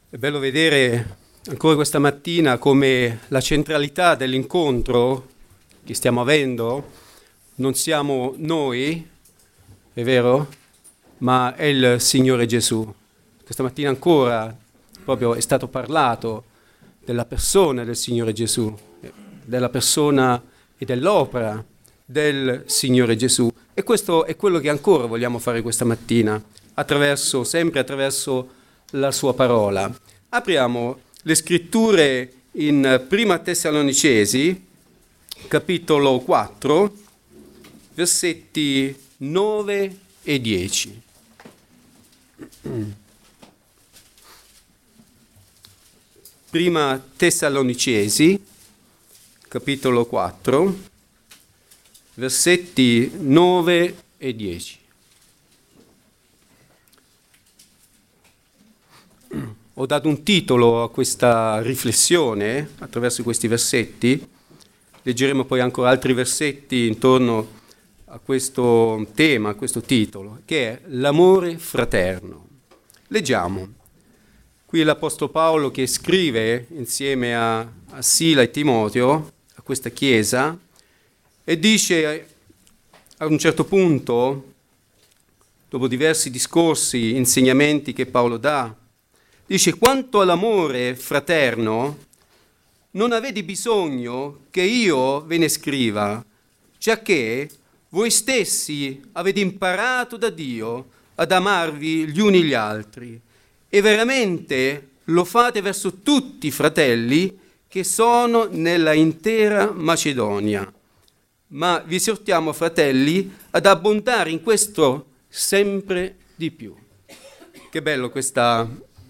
È bello vedere ancora questa mattina come la centralità dell'incontro che stiamo avendo non siamo noi, è vero, ma è il Signore Gesù. Questa mattina ancora proprio è stato parlato della persona del Signore Gesù, della persona e dell'opera del Signore Gesù. E questo è quello che ancora vogliamo fare questa mattina, sempre attraverso la sua parola. Apriamo le scritture in Prima Tessalonicesi, capitolo 4, versetti 9 e 10. Prima Tessalonicesi, capitolo 4, versetti 9 e 10. Ho dato un titolo a questa riflessione attraverso questi versetti. Leggeremo poi ancora altri versetti intorno a questo tema, a questo titolo, che è l'amore fraterno. Leggiamo. Qui è l'Apostolo Paolo che scrive insieme a Sila e Timoteo a questa chiesa e dice a un certo punto, dopo diversi discorsi, insegnamenti che Paolo dà, dice: quanto all'amore fraterno, non avete bisogno che io ve ne scriva, giacché voi stessi avete imparato da Dio ad amarvi gli uni gli altri, e veramente lo fate verso tutti i fratelli che sono nella intera Macedonia. Ma vi esortiamo, fratelli, ad abbondare in questo sempre di più. Che bello questa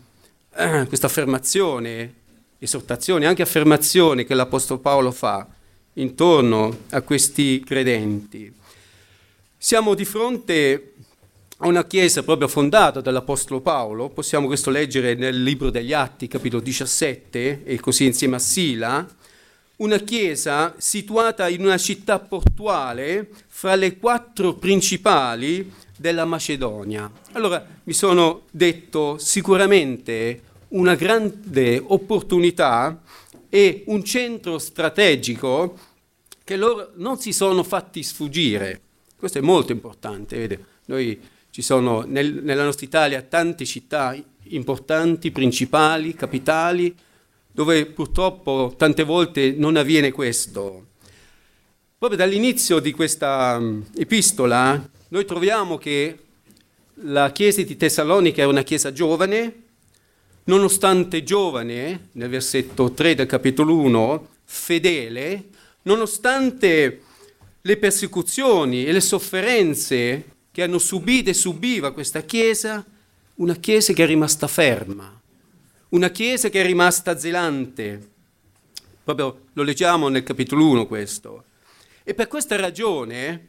affermazione, esortazione, anche affermazione che l'Apostolo Paolo fa intorno a questi credenti. Siamo di fronte a una chiesa proprio fondata dall'Apostolo Paolo, possiamo questo leggere nel libro degli Atti, capitolo 17, e così insieme a Sila, una chiesa situata in una città portuale fra le 4 principali della Macedonia. Allora mi sono detto sicuramente una grande opportunità e un centro strategico che loro non si sono fatti sfuggire. Questo è molto importante, vede? Noi ci sono nella nostra Italia tante città importanti, principali, capitali, dove purtroppo tante volte non avviene questo. Proprio dall'inizio di questa epistola noi troviamo che la chiesa di Tessalonica è una chiesa giovane, nonostante giovane, nel versetto 3 del capitolo 1, fedele, nonostante le persecuzioni e le sofferenze che hanno subito e subiva questa chiesa, una chiesa che è rimasta ferma, una chiesa che è rimasta zelante. Proprio lo leggiamo nel capitolo 1 questo. E per questa ragione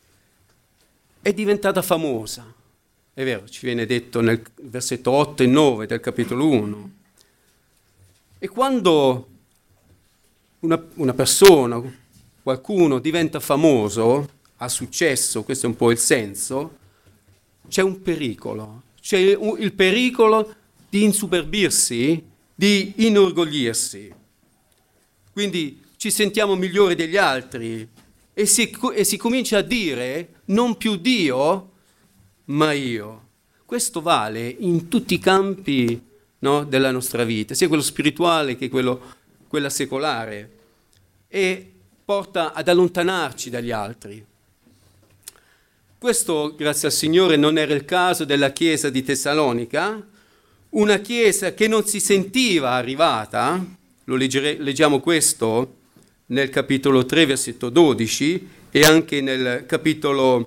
è diventata famosa. È vero, ci viene detto nel versetto 8 e 9 del capitolo 1. E quando una persona, qualcuno diventa famoso, ha successo, questo è un po' il senso, c'è un pericolo. C'è il pericolo di insuperbirsi, di inorgoglirsi. Quindi ci sentiamo migliori degli altri e si comincia a dire non più Dio, ma io. Questo vale in tutti i campi, no, della nostra vita, sia quello spirituale che quella secolare, e porta ad allontanarci dagli altri. Questo, grazie al Signore, non era il caso della chiesa di Tessalonica, una chiesa che non si sentiva arrivata. Leggiamo questo nel capitolo 3, versetto 12, e anche nel capitolo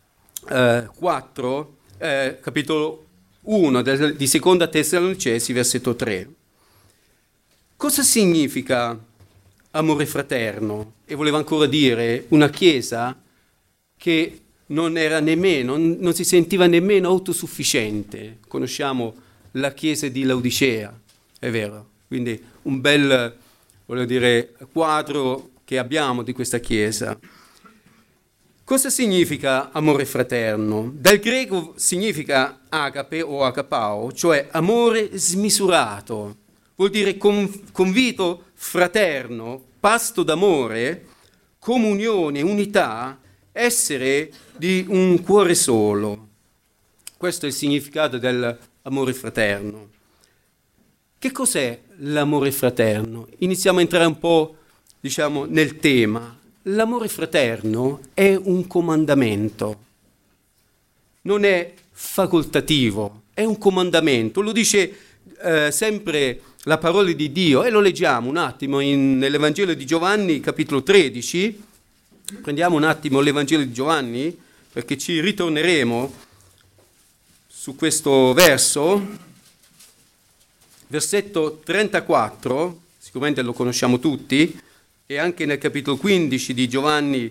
4, capitolo 1 di Seconda Tessalonicesi, versetto 3. Cosa significa amore fraterno? E voleva ancora dire una chiesa che non era nemmeno, non si sentiva nemmeno autosufficiente. Conosciamo la chiesa di Laodicea, è vero? Quindi un bel, voglio dire, quadro che abbiamo di questa chiesa. Cosa significa amore fraterno? Dal greco significa agape o agapao, cioè amore smisurato. Vuol dire convito fraterno, pasto d'amore, comunione, unità, essere di un cuore solo. Questo è il significato dell'amore fraterno. Che cos'è l'amore fraterno? Iniziamo a entrare un po', nel tema. L'amore fraterno è un comandamento, non è facoltativo, è un comandamento. Lo dice sempre la parola di Dio e lo leggiamo un attimo nell'Evangelo di Giovanni, capitolo 13. Prendiamo un attimo l'Evangelo di Giovanni perché ci ritorneremo su questo verso. Versetto 34, sicuramente lo conosciamo tutti, e anche nel capitolo 15 di Giovanni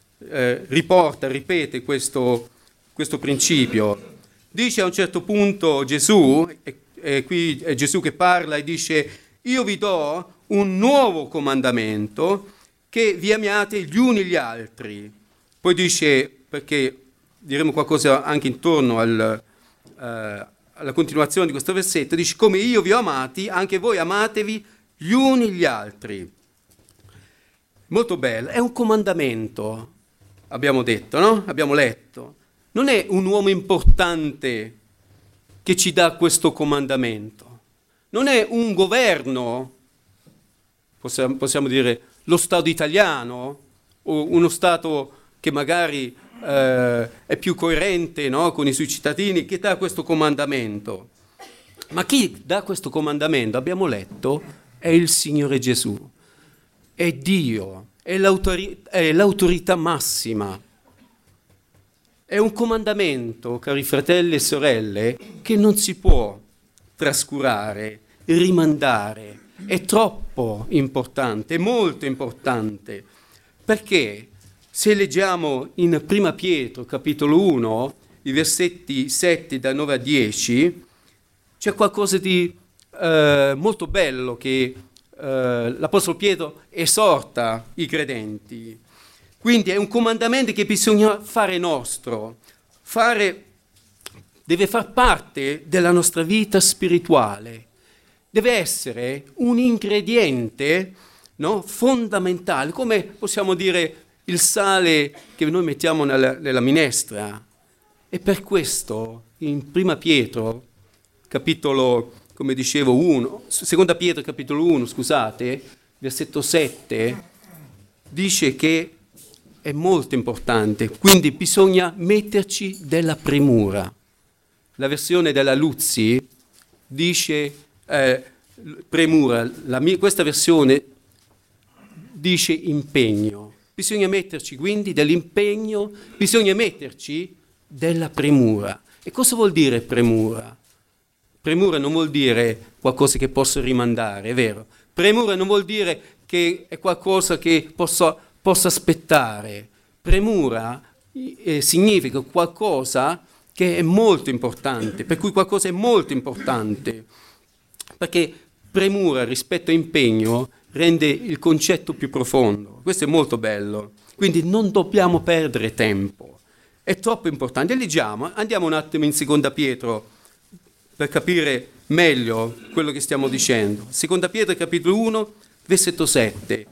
ripete questo principio. Dice a un certo punto Gesù, e qui è Gesù che parla e dice: io vi do un nuovo comandamento, che vi amiate gli uni gli altri. Poi dice, perché diremo qualcosa anche intorno alla continuazione di questo versetto, dice: come io vi ho amati, anche voi amatevi gli uni gli altri. Molto bello, è un comandamento, abbiamo detto, no? Abbiamo letto. Non è un uomo importante che ci dà questo comandamento. Non è un governo, possiamo dire lo Stato italiano, o uno Stato che magari è più coerente, no, con i suoi cittadini, che dà questo comandamento. Ma chi dà questo comandamento, abbiamo letto, è il Signore Gesù. È Dio, è l'autorità massima. È un comandamento, cari fratelli e sorelle, che non si può trascurare, rimandare. È troppo importante, è molto importante. Perché se leggiamo in Prima Pietro, capitolo 1, i versetti 7 da 9 a 10, c'è qualcosa di molto bello che l'Apostolo Pietro esorta i credenti. Quindi è un comandamento che bisogna fare nostro, deve far parte della nostra vita spirituale, deve essere un ingrediente, no, fondamentale, come possiamo dire il sale che noi mettiamo nella minestra. E per questo in Prima Pietro, capitolo, come dicevo, 1, Seconda Pietro, capitolo 1, scusate, versetto 7, dice che è molto importante, quindi bisogna metterci della premura. La versione della Luzzi dice premura, questa versione dice impegno. Bisogna metterci quindi dell'impegno, bisogna metterci della premura. E cosa vuol dire premura? Premura non vuol dire qualcosa che posso rimandare, è vero. Premura non vuol dire che è qualcosa che posso aspettare. Premura significa qualcosa che è molto importante, per cui qualcosa è molto importante, perché premura rispetto a impegno rende il concetto più profondo. Questo è molto bello. Quindi non dobbiamo perdere tempo, è troppo importante. Leggiamo, andiamo un attimo in Seconda Pietro per capire meglio quello che stiamo dicendo. Seconda Pietro, capitolo 1, versetto 7.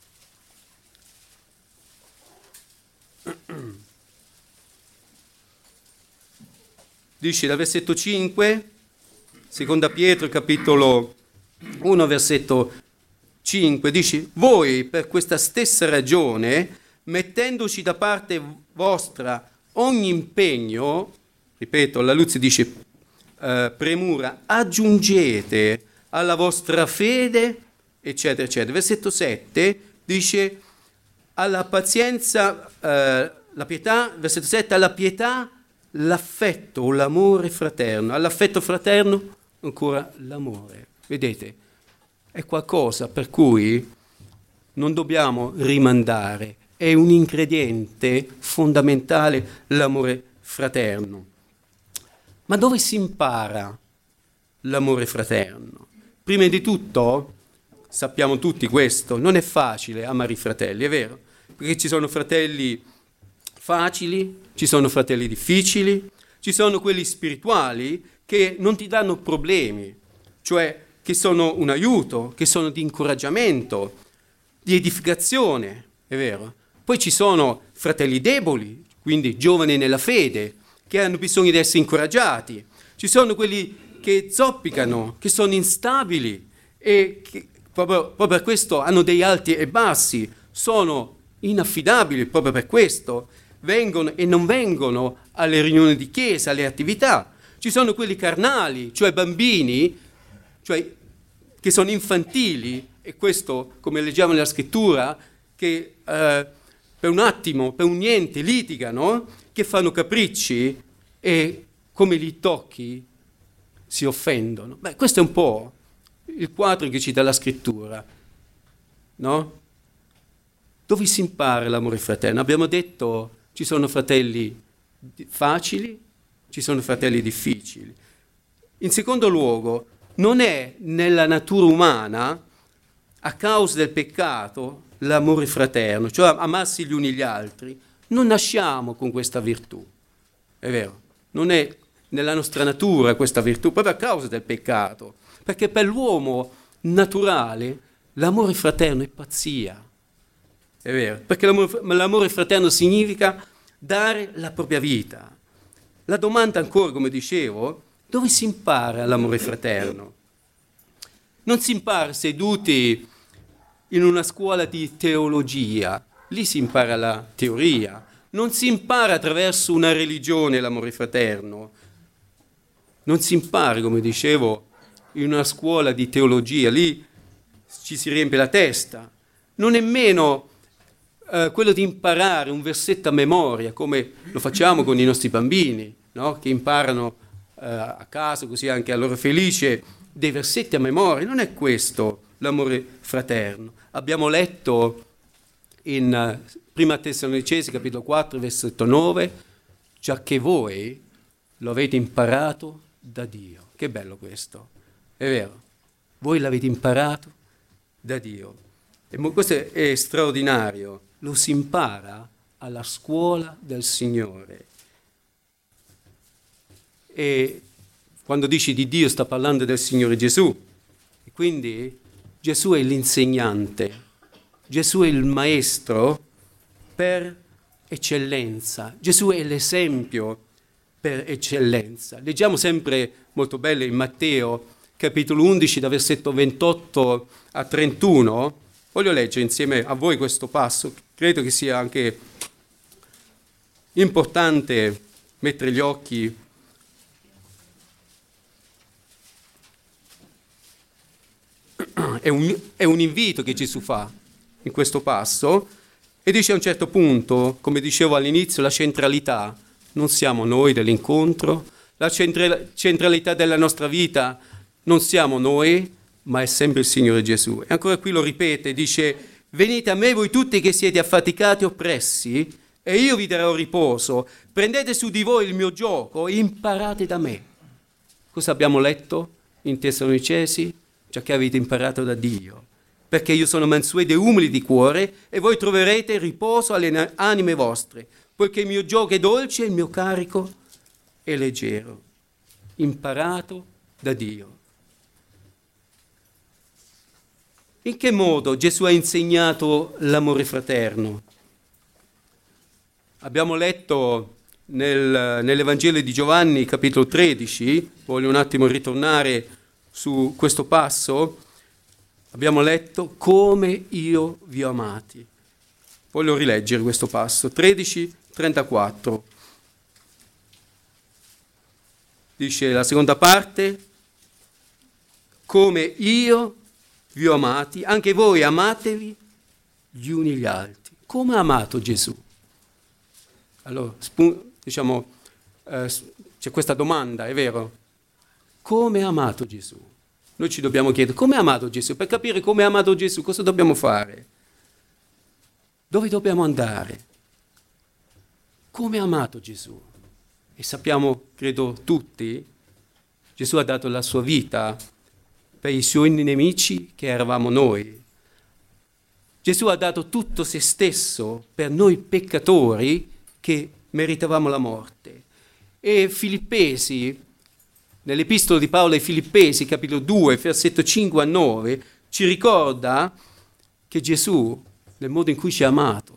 Dice dal versetto 5, Seconda Pietro, capitolo 1, versetto 5, dice: voi per questa stessa ragione, mettendoci da parte vostra ogni impegno, ripeto, la Luzzi dice premura, aggiungete alla vostra fede, eccetera, eccetera. Versetto 7 dice alla pazienza, la pietà, versetto 7, alla pietà l'affetto o l'amore fraterno, all'affetto fraterno ancora l'amore. Vedete, è qualcosa per cui non dobbiamo rimandare, è un ingrediente fondamentale l'amore fraterno. Ma dove si impara l'amore fraterno? Prima di tutto, sappiamo tutti questo, non è facile amare i fratelli, è vero? Perché ci sono fratelli facili, ci sono fratelli difficili, ci sono quelli spirituali che non ti danno problemi, cioè che sono un aiuto, che sono di incoraggiamento, di edificazione, è vero. Poi ci sono fratelli deboli, quindi giovani nella fede, che hanno bisogno di essere incoraggiati. Ci sono quelli che zoppicano, che sono instabili e che proprio per questo hanno dei alti e bassi, sono inaffidabili proprio per questo, vengono e non vengono alle riunioni di chiesa, alle attività. Ci sono quelli carnali, cioè bambini, cioè che sono infantili, e questo, come leggiamo nella scrittura, che per un attimo, per un niente litigano, che fanno capricci e come li tocchi si offendono. Beh, questo è un po' il quadro che ci dà la scrittura, no? Dove si impara l'amore fraterno? Abbiamo detto ci sono fratelli facili, ci sono fratelli difficili. In secondo luogo, non è nella natura umana, a causa del peccato, l'amore fraterno, cioè amarsi gli uni gli altri. Non nasciamo con questa virtù, è vero, non è nella nostra natura questa virtù, proprio a causa del peccato, perché per l'uomo naturale l'amore fraterno è pazzia, è vero, perché l'amore fraterno significa dare la propria vita. La domanda ancora, come dicevo, dove si impara l'amore fraterno? Non si impara seduti in una scuola di teologia, lì si impara la teoria, non si impara attraverso una religione l'amore fraterno, non si impara, come dicevo, in una scuola di teologia, lì ci si riempie la testa, non nemmeno quello di imparare un versetto a memoria, come lo facciamo con i nostri bambini, no? Che imparano a caso, così anche a loro felice, dei versetti a memoria. Non è questo l'amore fraterno. Abbiamo letto in Prima Tessalonicesi, capitolo 4, versetto 9, giacché voi lo avete imparato da Dio. Che bello questo, è vero. Voi l'avete imparato da Dio. E questo è straordinario. Lo si impara alla scuola del Signore. E quando dici di Dio sta parlando del Signore Gesù. E quindi Gesù è l'insegnante, Gesù è il maestro per eccellenza, Gesù è l'esempio per eccellenza. Leggiamo sempre molto bello in Matteo, capitolo 11, da versetto 28 a 31. Voglio leggere insieme a voi questo passo, credo che sia anche importante mettere gli occhi è un invito che Gesù fa in questo passo e dice a un certo punto, come dicevo all'inizio, la centralità non siamo noi dell'incontro, la centralità della nostra vita non siamo noi, ma è sempre il Signore Gesù. E ancora qui lo ripete, dice: venite a me voi tutti che siete affaticati e oppressi e io vi darò riposo, prendete su di voi il mio gioco e imparate da me. Cosa abbiamo letto in Tessalonicesi? Già che avete imparato da Dio, perché io sono mansueto e umile di cuore e voi troverete riposo alle anime vostre, poiché il mio gioco è dolce e il mio carico è leggero. Imparato da Dio. In che modo Gesù ha insegnato l'amore fraterno? Abbiamo letto nell'Evangelo di Giovanni, capitolo 13, voglio un attimo ritornare su questo passo. Abbiamo letto come io vi ho amati. Voglio rileggere questo passo, 13:34. Dice la seconda parte: come io vi ho amati, anche voi amatevi gli uni gli altri. Come ha amato Gesù? Allora, c'è questa domanda, è vero? Come ha amato Gesù? Noi ci dobbiamo chiedere, come ha amato Gesù? Per capire come ha amato Gesù, cosa dobbiamo fare? Dove dobbiamo andare? Come ha amato Gesù? E sappiamo, credo tutti, Gesù ha dato la sua vita per i suoi nemici che eravamo noi. Gesù ha dato tutto se stesso per noi peccatori che meritavamo la morte. E Filippesi, nell'epistola di Paolo ai Filippesi, capitolo 2, versetto 5 a 9, ci ricorda che Gesù, nel modo in cui ci ha amato,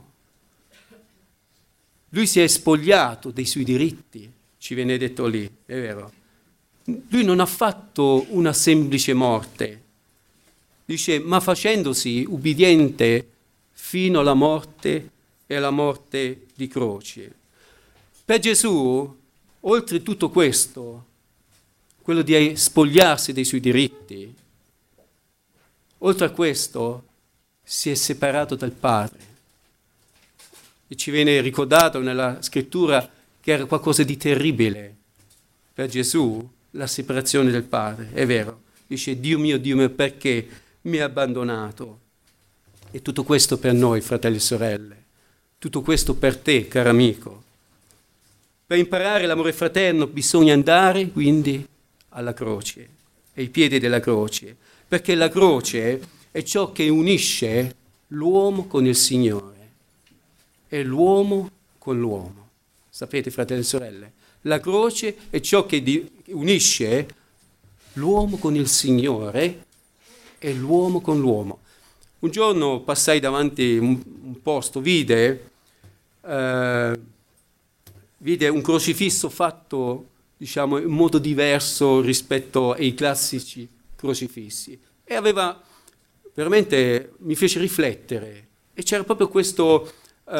lui si è spogliato dei suoi diritti, ci viene detto lì, è vero. Lui non ha fatto una semplice morte, dice, ma facendosi ubbidiente fino alla morte e alla morte di croce. Per Gesù, oltre tutto questo, quello di spogliarsi dei suoi diritti, oltre a questo si è separato dal Padre. E ci viene ricordato nella scrittura che era qualcosa di terribile per Gesù, la separazione del Padre, è vero. Dice, Dio mio, perché mi hai abbandonato? E tutto questo per noi, fratelli e sorelle, tutto questo per te, caro amico. Per imparare l'amore fraterno bisogna andare quindi alla croce, ai piedi della croce, perché la croce è ciò che unisce l'uomo con il Signore e l'uomo con l'uomo. Sapete, fratelli e sorelle, la croce è ciò che unisce l'uomo con il Signore e l'uomo con l'uomo. Un giorno passai davanti un posto, vide un crocifisso fatto, diciamo, in modo diverso rispetto ai classici crocifissi. E aveva, veramente, mi fece riflettere. E c'era proprio questo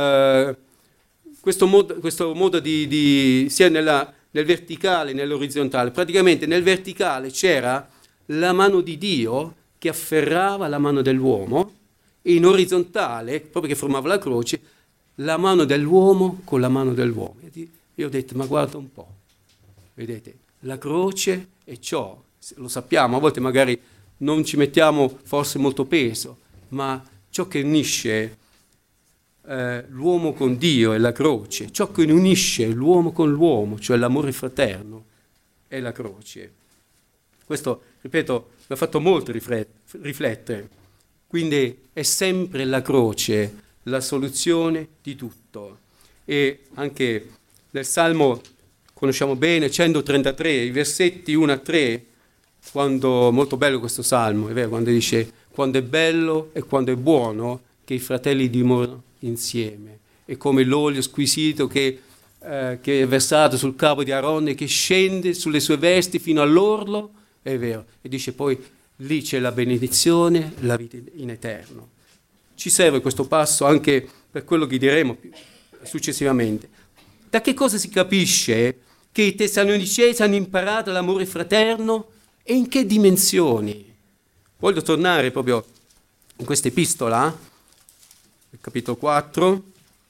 modo di sia nel verticale, nell'orizzontale. Praticamente nel verticale c'era la mano di Dio che afferrava la mano dell'uomo, e in orizzontale, proprio che formava la croce, la mano dell'uomo con la mano dell'uomo. E io ho detto, ma guarda un po', vedete, la croce è ciò, lo sappiamo, a volte magari non ci mettiamo forse molto peso, ma ciò che unisce l'uomo con Dio è la croce, ciò che unisce l'uomo con l'uomo, cioè l'amore fraterno, è la croce. Questo, ripeto, mi ha fatto molto riflettere. Quindi è sempre la croce la soluzione di tutto. E anche nel Salmo, conosciamo bene, 133, i versetti 1 a 3, quando, molto bello questo Salmo, è vero, quando dice, quando è bello e quando è buono che i fratelli dimorano insieme. È come l'olio squisito che è versato sul capo di Aaron e che scende sulle sue vesti fino all'orlo, è vero, e dice poi lì c'è la benedizione, la vita in eterno. Ci serve questo passo anche per quello che diremo successivamente. Da che cosa si capisce che i tessalonicesi hanno imparato l'amore fraterno e in che dimensioni? Voglio tornare proprio in questa epistola, nel capitolo 4.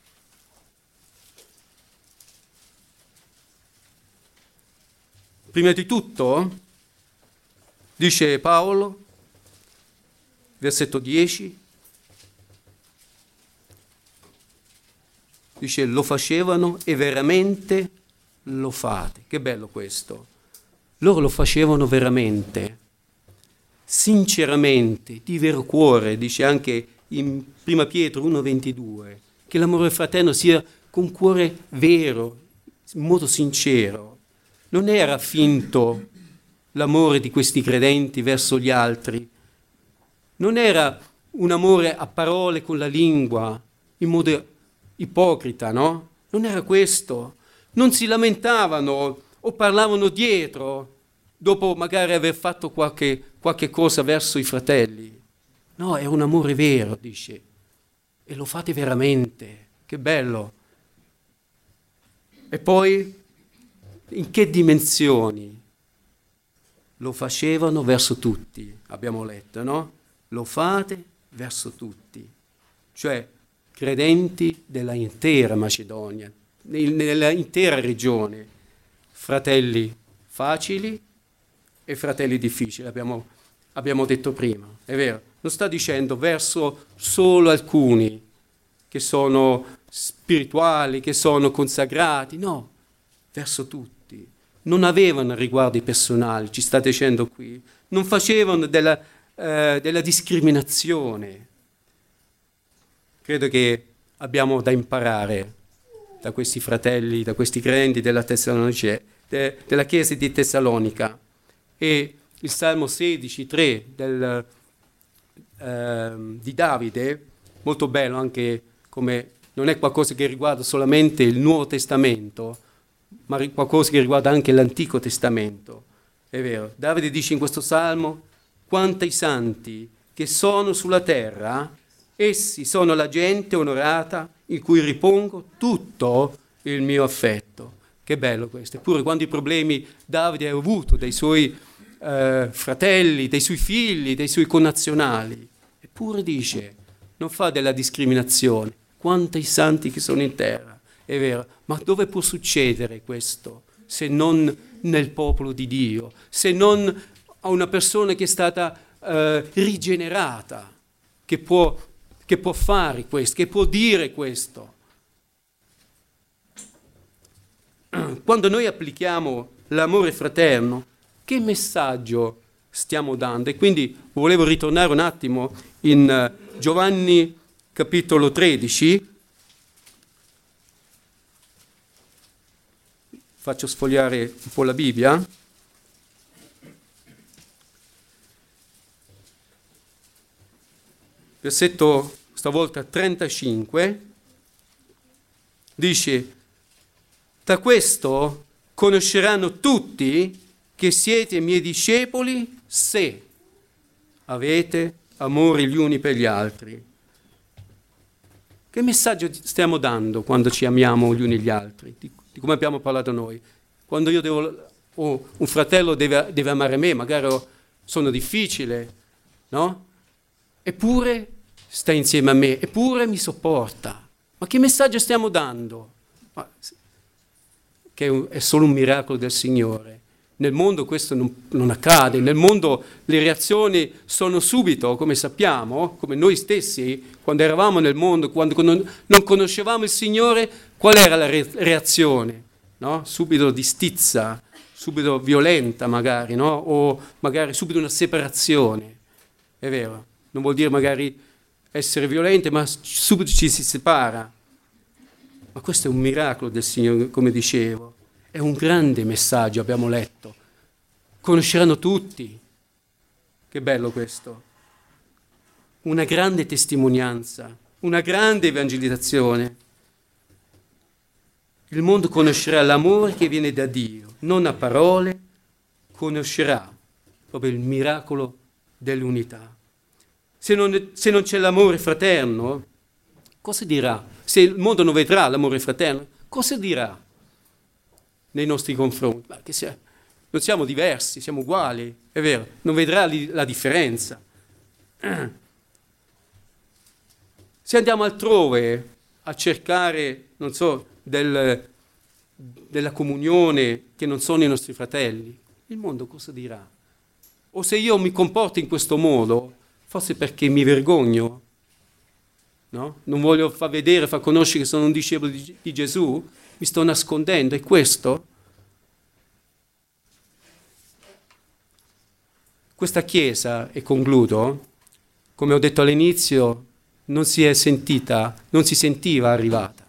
Prima di tutto, dice Paolo, versetto 10, dice lo facevano e veramente lo fate. Che bello questo. Loro lo facevano veramente, sinceramente, di vero cuore, dice anche in 1 Pietro 1,22, che l'amore fraterno sia con cuore vero, in modo sincero. Non era finto l'amore di questi credenti verso gli altri, non era un amore a parole con la lingua, in modo ipocrita, no? Non era questo. Non si lamentavano o parlavano dietro, dopo magari aver fatto qualche cosa verso i fratelli. No, è un amore vero, dice, e lo fate veramente. Che bello. E poi, in che dimensioni? Lo facevano verso tutti, abbiamo letto, no? Lo fate verso tutti, cioè credenti della intera Macedonia, nella intera regione, fratelli facili e fratelli difficili, abbiamo detto prima, è vero, non sta dicendo verso solo alcuni che sono spirituali, che sono consacrati, no, verso tutti. Non avevano riguardi personali, ci sta dicendo qui, non facevano della discriminazione. Credo che abbiamo da imparare da questi fratelli, da questi credenti della della chiesa di Tessalonica. E il Salmo 16:3 di Davide, molto bello anche come non è qualcosa che riguarda solamente il Nuovo Testamento, ma qualcosa che riguarda anche l'Antico Testamento. È vero, Davide dice in questo Salmo: quanti santi che sono sulla terra, essi sono la gente onorata in cui ripongo tutto il mio affetto. Che bello questo. Eppure quando i problemi Davide ha avuto dei suoi fratelli, dei suoi figli, dei suoi connazionali, eppure dice, non fa della discriminazione, quanti santi che sono in terra, è vero, ma dove può succedere questo se non nel popolo di Dio, se non a una persona che è stata rigenerata, che può fare questo, che può dire questo. Quando noi applichiamo l'amore fraterno, che messaggio stiamo dando? E quindi volevo ritornare un attimo in Giovanni capitolo 13. Faccio sfogliare un po' la Bibbia. Versetto stavolta 35. Dice: da questo conosceranno tutti che siete miei discepoli se avete amore gli uni per gli altri. Che messaggio stiamo dando quando ci amiamo gli uni gli altri? Di come abbiamo parlato noi. Quando io un fratello deve amare me, magari sono difficile, no? Eppure sta insieme a me, eppure mi sopporta. Ma che messaggio stiamo dando? Che è solo un miracolo del Signore. Nel mondo questo non accade, nel mondo le reazioni sono subito, come sappiamo, come noi stessi, quando eravamo nel mondo, quando non conoscevamo il Signore, qual era la reazione? No? Subito di stizza, subito violenta magari, no? O magari subito una separazione, è vero, non vuol dire magari essere violente, ma subito ci si separa. Ma questo è un miracolo del Signore, come dicevo. È un grande messaggio, abbiamo letto. Conosceranno tutti. Che bello questo. Una grande testimonianza, una grande evangelizzazione. Il mondo conoscerà l'amore che viene da Dio, non a parole, conoscerà proprio il miracolo dell'unità. Se non c'è l'amore fraterno, cosa dirà? Se il mondo non vedrà l'amore fraterno, cosa dirà nei nostri confronti? Non siamo diversi, siamo uguali, è vero, non vedrà la differenza. Se andiamo altrove a cercare, non so, della comunione che non sono i nostri fratelli, il mondo cosa dirà? O se io mi comporto in questo modo, forse perché mi vergogno, no? Non voglio far vedere, far conoscere che sono un discepolo di Gesù, mi sto nascondendo, è questo? Questa Chiesa, e concludo, come ho detto all'inizio, non si sentiva arrivata.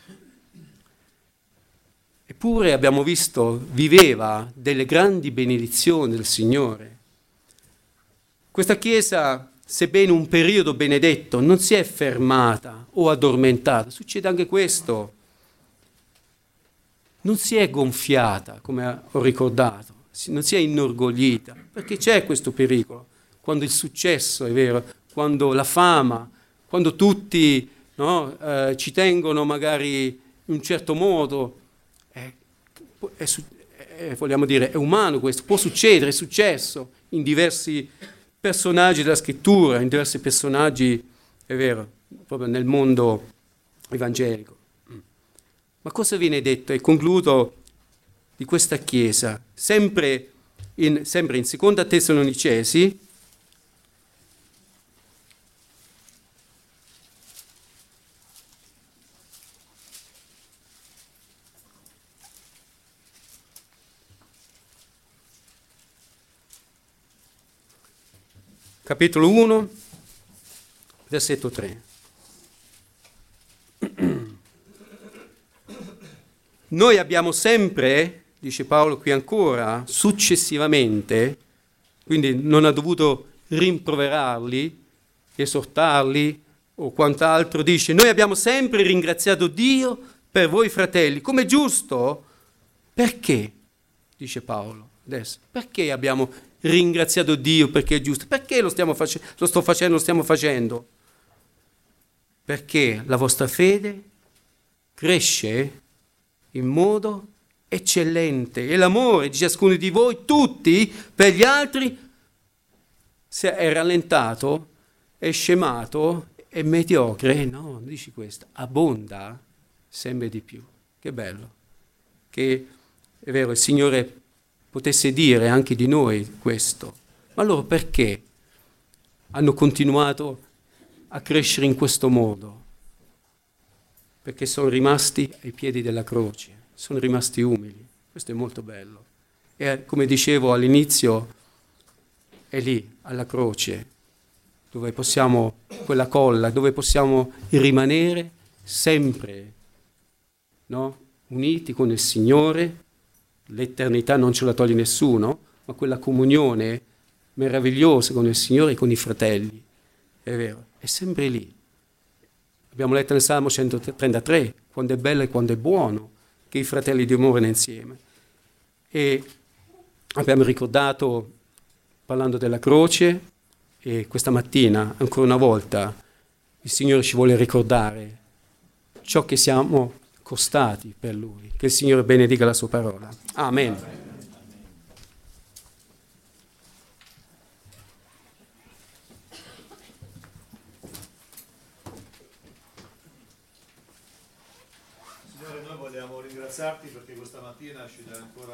Eppure abbiamo visto, viveva delle grandi benedizioni del Signore. Questa Chiesa, sebbene un periodo benedetto, non si è fermata o addormentata. Succede anche questo. Non si è gonfiata, come ho ricordato, non si è inorgoglita, perché c'è questo pericolo. Quando il successo, è vero, quando la fama, quando tutti ci tengono magari in un certo modo, vogliamo dire, è umano questo, può succedere, è successo in diversi personaggi della scrittura, in diversi personaggi, è vero, proprio nel mondo evangelico. Ma cosa viene detto? E concludo di questa Chiesa, sempre in Seconda Tessalonicesi, capitolo 1, versetto 3. Noi abbiamo sempre, dice Paolo qui ancora, successivamente, quindi non ha dovuto rimproverarli, esortarli o quant'altro, dice: noi abbiamo sempre ringraziato Dio per voi fratelli, come giusto. Perché? Dice Paolo adesso. Perché abbiamo ringraziato Dio perché è giusto? Perché lo stiamo facendo? Perché la vostra fede cresce in modo eccellente e l'amore di ciascuno di voi, tutti, per gli altri, se è rallentato, è scemato, è mediocre. No, non dici questo. Abbonda sempre di più. Che bello. Che è vero, il Signore potesse dire anche di noi questo. Ma loro perché hanno continuato a crescere in questo modo? Perché sono rimasti ai piedi della croce, sono rimasti umili. Questo è molto bello. E come dicevo all'inizio, è lì, alla croce, dove possiamo, quella colla, dove possiamo rimanere sempre, no? Uniti con il Signore. L'eternità non ce la toglie nessuno, ma quella comunione meravigliosa con il Signore e con i fratelli, è vero, è sempre lì. Abbiamo letto nel Salmo 133, quando è bello e quando è buono che i fratelli dimorano insieme. E abbiamo ricordato, parlando della croce, e questa mattina, ancora una volta, il Signore ci vuole ricordare ciò che siamo costati per Lui. Che il Signore benedica la sua parola. Amen. Signore, noi vogliamo ringraziarti perché questa mattina ci dai ancora